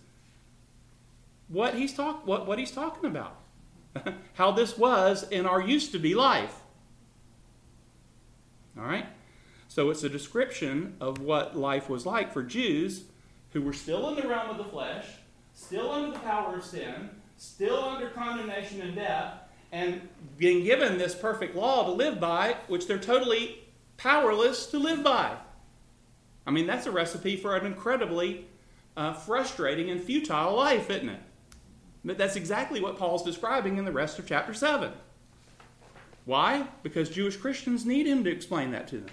what he's, talk, what, what he's talking about. How this was in our used-to-be life. All right? So it's a description of what life was like for Jews who were still in the realm of the flesh, still under the power of sin, still under condemnation and death, and being given this perfect law to live by, which they're totally powerless to live by. I mean, that's a recipe for an incredibly uh, frustrating and futile life, isn't it? But that's exactly what Paul's describing in the rest of chapter seven. Why? Because Jewish Christians need him to explain that to them.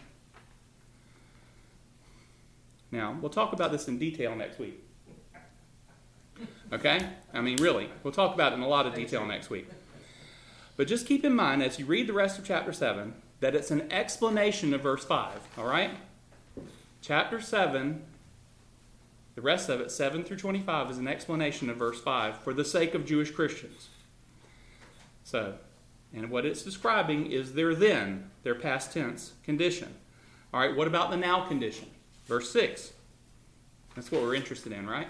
Now, we'll talk about this in detail next week. Okay? I mean, really, we'll talk about it in a lot of detail next week. But just keep in mind, as you read the rest of chapter seven, that it's an explanation of verse five. All right? Chapter seven, the rest of it, seven through twenty-five, is an explanation of verse five for the sake of Jewish Christians. So, and what it's describing is their then, their past tense condition. All right, what about the now condition? Verse six. That's what we're interested in, right?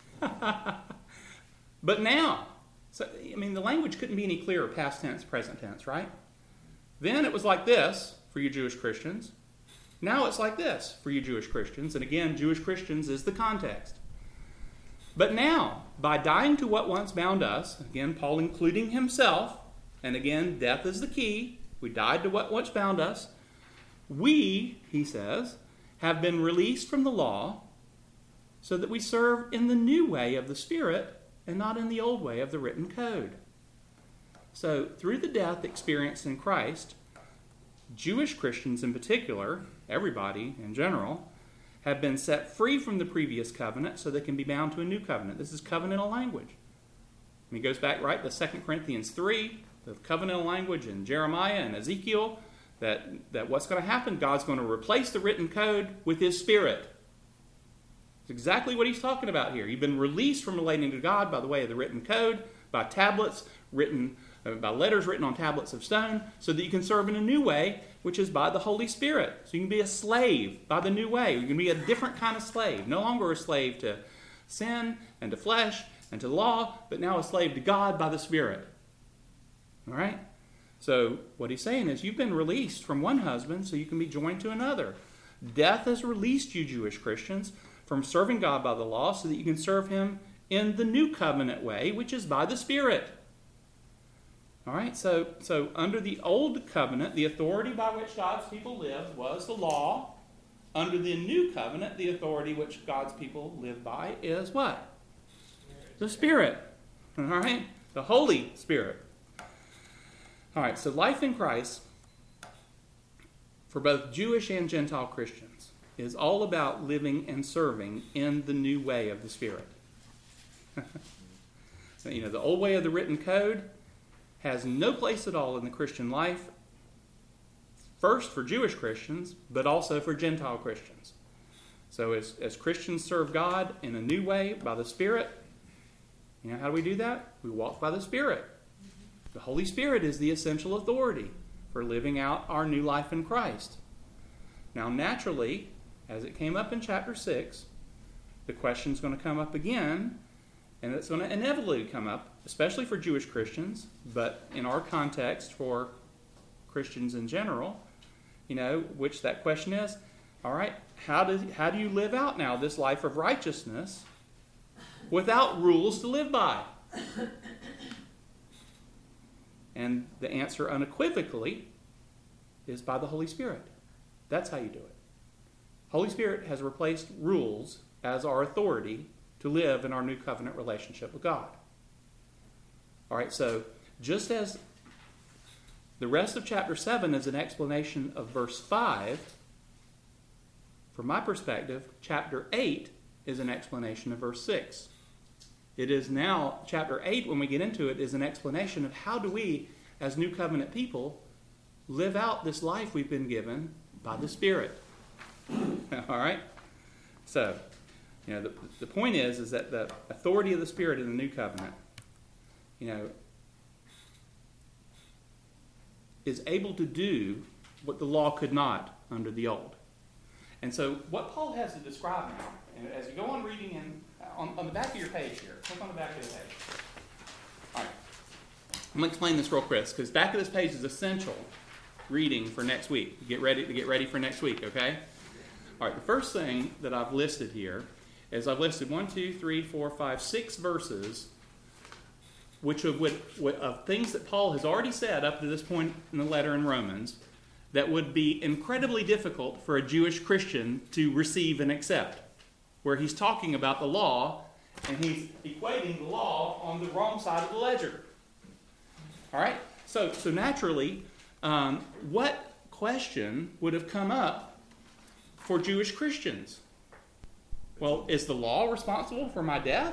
But now. So, I mean, the language couldn't be any clearer, past tense, present tense, right? Then it was like this for you Jewish Christians. Now it's like this for you Jewish Christians. And again, Jewish Christians is the context. But now, by dying to what once bound us, again, Paul including himself, and again, death is the key. We died to what once bound us. We, he says, have been released from the law so that we serve in the new way of the Spirit and not in the old way of the written code. So, through the death experienced in Christ, Jewish Christians in particular, everybody in general, have been set free from the previous covenant so they can be bound to a new covenant. This is covenantal language. And it goes back right to Second Corinthians three, the covenantal language in Jeremiah and Ezekiel, that, that what's going to happen, God's going to replace the written code with His Spirit. It's exactly what he's talking about here. You've been released from relating to God by the way of the written code, by tablets written, uh, by letters written on tablets of stone, so that you can serve in a new way, which is by the Holy Spirit. So you can be a slave by the new way. You can be a different kind of slave. No longer a slave to sin and to flesh and to law, but now a slave to God by the Spirit. All right? So what he's saying is you've been released from one husband so you can be joined to another. Death has released you, Jewish Christians, from serving God by the law so that you can serve Him in the new covenant way, which is by the Spirit. All right, so, so under the old covenant, the authority by which God's people lived was the law. Under the new covenant, the authority which God's people live by is what? The Spirit. All right, the Holy Spirit. All right, so life in Christ for both Jewish and Gentile Christians is all about living and serving in the new way of the Spirit. So, you know, the old way of the written code has no place at all in the Christian life, first for Jewish Christians, but also for Gentile Christians. So as, as Christians serve God in a new way by the Spirit, you know, how do we do that? We walk by the Spirit. The Holy Spirit is the essential authority for living out our new life in Christ. Now, naturally, as it came up in chapter six, the question's going to come up again, and it's going to inevitably come up, especially for Jewish Christians, but in our context for Christians in general, you know, which that question is, all right, how do, how do you live out now this life of righteousness without rules to live by? And the answer unequivocally is by the Holy Spirit. That's how you do it. Holy Spirit has replaced rules as our authority to live in our new covenant relationship with God. All right, so just as the rest of chapter seven is an explanation of verse five, from my perspective, chapter eight is an explanation of verse six. It is now, chapter eight, when we get into it, is an explanation of how do we, as new covenant people, live out this life we've been given by the Spirit. All right? So, you know, the, the point is, is that the authority of the Spirit in the new covenant, you know, is able to do what the law could not under the old. And so what Paul has to describe now, and as you go on reading in, on, on the back of your page here, click on the back of the page. All right. I'm going to explain this real quick, because back of this page is essential reading for next week. Get ready to get ready for next week, okay? All right, the first thing that I've listed here is I've listed one, two, three, four, five, six verses which of, would, of things that Paul has already said up to this point in the letter in Romans that would be incredibly difficult for a Jewish Christian to receive and accept, where he's talking about the law and he's equating the law on the wrong side of the ledger. All right? So, so naturally, um, what question would have come up for Jewish Christians? Well, is the law responsible for my death?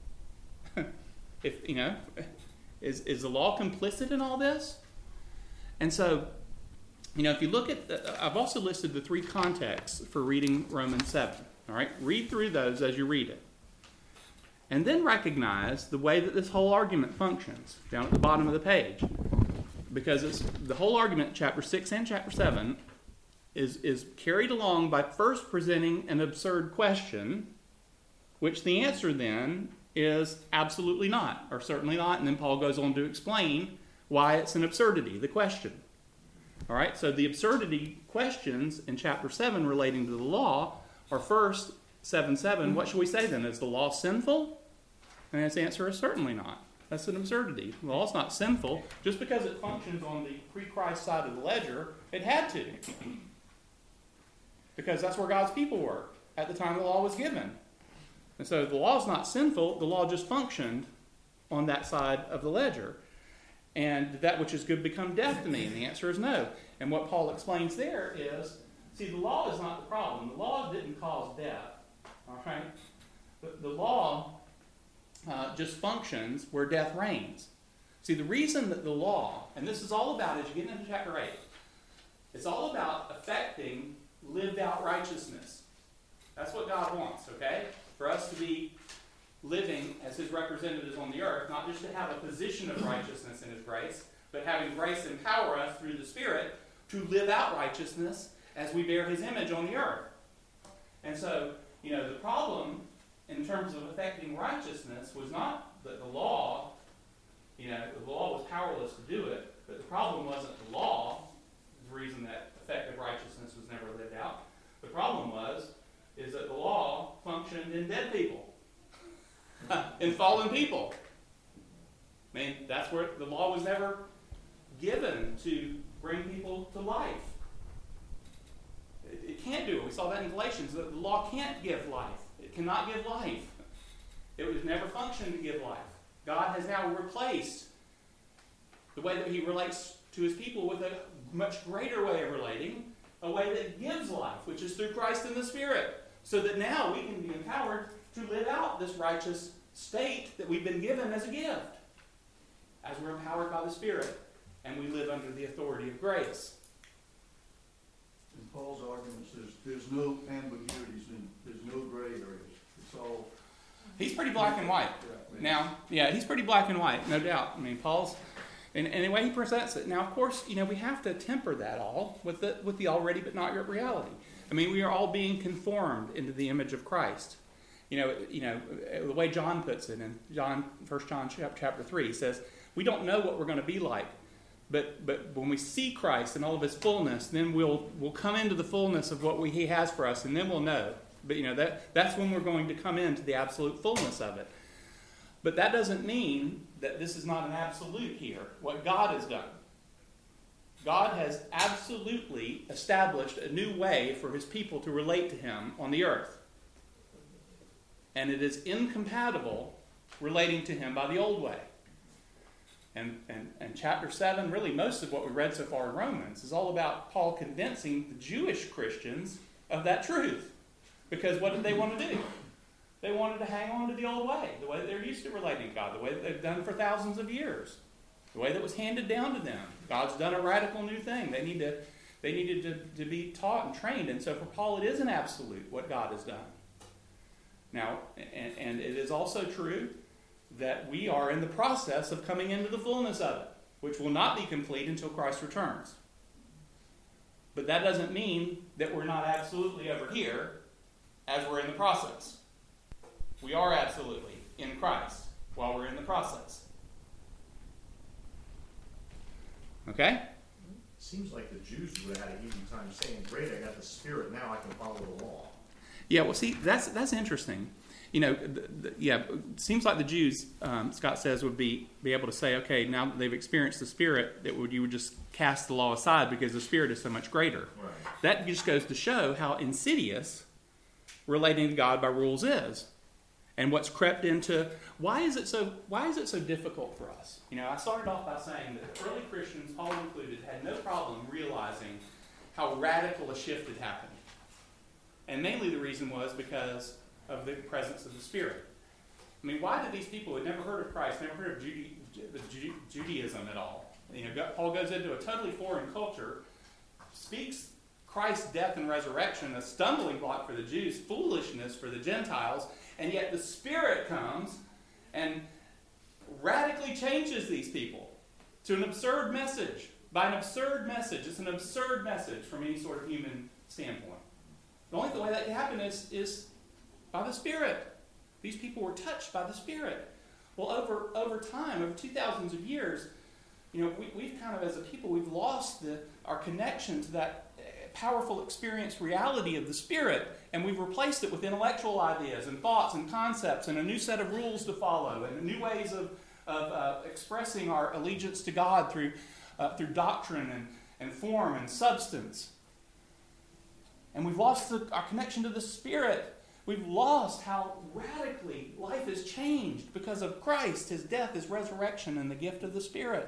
If, you know, is, is the law complicit in all this? And so, you know, if you look at, the, I've also listed the three contexts for reading Romans seven. All right, read through those as you read it. And then recognize the way that this whole argument functions down at the bottom of the page. Because it's the whole argument, chapter six and chapter seven, is, is carried along by first presenting an absurd question, which the answer then is absolutely not, or certainly not. And then Paul goes on to explain why it's an absurdity, the question. All right, so the absurdity questions in chapter seven relating to the law are first, seven seven, what should we say then? Is the law sinful? And his answer is certainly not. That's an absurdity. The law is not sinful. Just because it functions on the pre-Christ side of the ledger, it had to. Because that's where God's people were at the time the law was given. And so the law is not sinful. The law just functioned on that side of the ledger. And did that which is good become death to me? And the answer is no. And what Paul explains there is, see, the law is not the problem. The law didn't cause death. All right? But the law uh, just functions where death reigns. See, the reason that the law, and this is all about, as you get into chapter eight, it's all about affecting lived out righteousness. That's what God wants, okay? For us to be living as his representatives on the earth, not just to have a position of righteousness in his grace, but having grace empower us through the Spirit to live out righteousness as we bear his image on the earth. And so, you know, the problem in terms of affecting righteousness was not that the law, you know, the law was powerless to do it, but the problem wasn't the law, the reason that effective righteousness was never lived out. The problem was, is that the law functioned in dead people, in fallen people. I mean, that's where the law was never given to bring people to life. It, it can't do it. We saw that in Galatians. The law can't give life. It cannot give life. It was never functioned to give life. God has now replaced the way that he relates to his people with a much greater way of relating, a way that gives life, which is through Christ and the Spirit, so that now we can be empowered to live out this righteous state that we've been given as a gift, as we're empowered by the Spirit, and we live under the authority of grace. In Paul's arguments, there's, there's no ambiguities, and there's no gray areas. It's all... He's pretty black and white. Now, yeah, he's pretty black and white, no doubt. I mean, Paul's, and, and the way he presents it. Now, of course, you know, we have to temper that all with the with the already but not yet reality. I mean, we are all being conformed into the image of Christ. You know, you know, the way John puts it in John, First John chapter three, he says, we don't know what we're going to be like, but but when we see Christ in all of his fullness, then we'll we'll come into the fullness of what we, he has for us, and then we'll know. But you know, that that's when we're going to come into the absolute fullness of it. But that doesn't mean that this is not an absolute here, what God has done. God has absolutely established a new way for his people to relate to him on the earth. And it is incompatible relating to him by the old way. And, and, and chapter seven, really most of what we read so far in Romans, is all about Paul convincing the Jewish Christians of that truth. Because what did they want to do? They wanted to hang on to the old way, the way that they're used to relating to God, the way that they've done for thousands of years, the way that was handed down to them. God's done a radical new thing. They need to, they needed to, to be taught and trained. And so for Paul, it is an absolute what God has done. Now, and, and it is also true that we are in the process of coming into the fullness of it, which will not be complete until Christ returns. But that doesn't mean that we're not absolutely over here as we're in the process. We are absolutely in Christ while we're in the process. Okay? See, seems like the Jews would have had an easy time saying, great, I got the Spirit, now I can follow the law. Yeah, well, see, that's that's interesting. You know, the, the, yeah, it seems like the Jews, um, Scott says, would be, be able to say, okay, now that they've experienced the Spirit, that would you would just cast the law aside because the Spirit is so much greater. Right. That just goes to show how insidious relating to God by rules is, and what's crept into. Why is it so? Why is it so difficult for us? You know, I started off by saying that early Christians, Paul included, had no problem realizing how radical a shift had happened, and mainly the reason was because of the presence of the Spirit. I mean, why did these people who had never heard of Christ, never heard of Jude- Jude- Judaism at all? You know, Paul goes into a totally foreign culture, speaks Christ's death and resurrection, a stumbling block for the Jews, foolishness for the Gentiles, and yet the Spirit comes and radically changes these people to an absurd message. By an absurd message. It's an absurd message from any sort of human standpoint. The only way that can happen is, is by the Spirit. These people were touched by the Spirit. Well, over, over time, over two thousands of years, you know, we, we've kind of, as a people, we've lost the, our connection to that powerful experienced reality of the Spirit, and we've replaced it with intellectual ideas and thoughts and concepts and a new set of rules to follow and new ways of, of uh, expressing our allegiance to God through, uh, through doctrine and, and form and substance. And we've lost the, our connection to the Spirit. We've lost how radically life has changed because of Christ, His death, His resurrection, and the gift of the Spirit.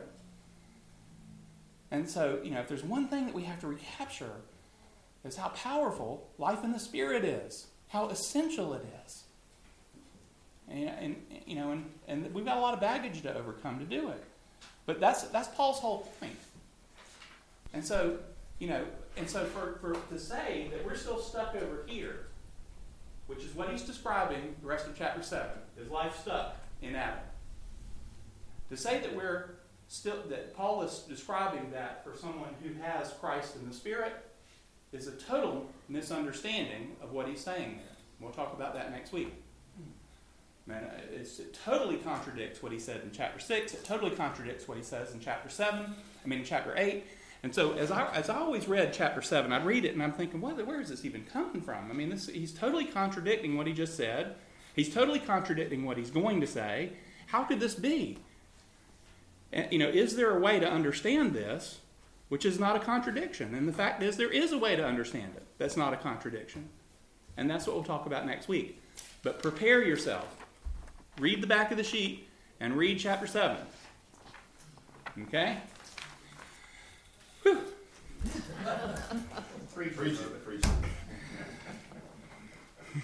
And so, you know, if there's one thing that we have to recapture, is how powerful life in the Spirit is, how essential it is. And, and you know, and, and we've got a lot of baggage to overcome to do it. But that's that's Paul's whole point. And so, you know, and so for, for to say that we're still stuck over here, which is what he's describing the rest of chapter seven, his life stuck in Adam. To say that we're still, that Paul is describing that for someone who has Christ in the Spirit is a total misunderstanding of what he's saying there. We'll talk about that next week. Man, it's, it totally contradicts what he said in chapter six. It totally contradicts what he says in chapter seven. I mean, in chapter eight. And so, as I as I always read chapter seven, I'd read it and I'm thinking, what, where is this even coming from? I mean, this, he's totally contradicting what he just said. He's totally contradicting what he's going to say. How could this be? And, you know, is there a way to understand this which is not a contradiction? And the fact is, there is a way to understand it that's not a contradiction. And that's what we'll talk about next week. But prepare yourself. Read the back of the sheet and read chapter seven. Okay? Whew. Free, free, free.